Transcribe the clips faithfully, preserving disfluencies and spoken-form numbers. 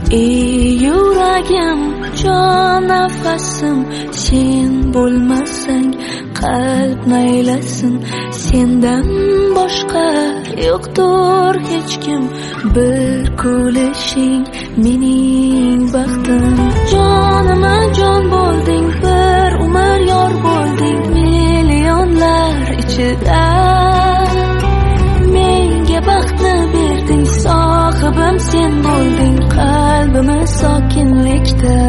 ey yuragim, jon nafasim, sen bo'lmasang qalb naylasin. Sendan boshqa yo'qdir hech kim, bir kulishing mening baxtim. Jonima jon bo'lding, bir umr yor bo'lding, millionlar ichida menga baxtni berding. Sohibim sen bo'lding, qalbimi sokinlikda.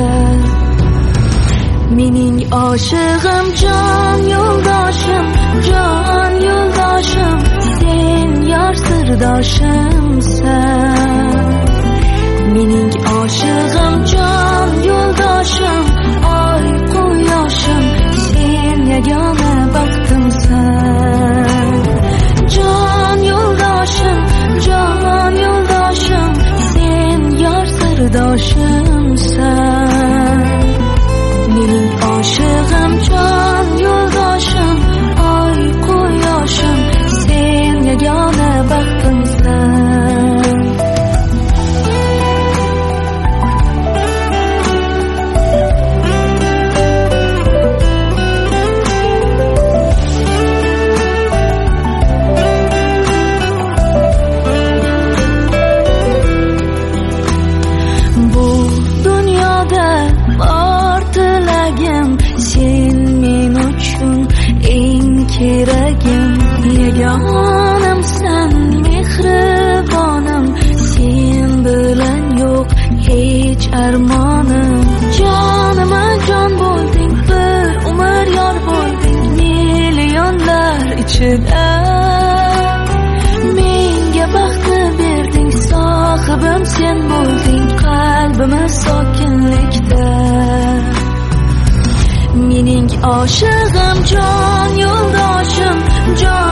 Mening oshig'im, jon yo'ldoshim, jon yo'ldoshim, sen yor sirdoshimsan. Mening oshig'im, jon yo'ldoshim, oy quyoshim, sen yagona baxtimsan. Jon yo'ldoshim, jon yo'ldoshim, sen yor sirdoshimsan. Mening oshig'im, jon yo'ldoshim, oy quyoshim, sen yagona baxtimsan. Bu dunyoda bor tilagim, sen men uchun eng keragim. Yagonamsan, mehribonim, sen bilan yo'q hech armonim. Jonima jon bo'lding, bir umr yor bo'lding, millionlar ichida menga baxtni berding. Sohibim sen bo'lding, qalbimi sokinlikda. Mening oshig'im, jon yo'ldoshim, jon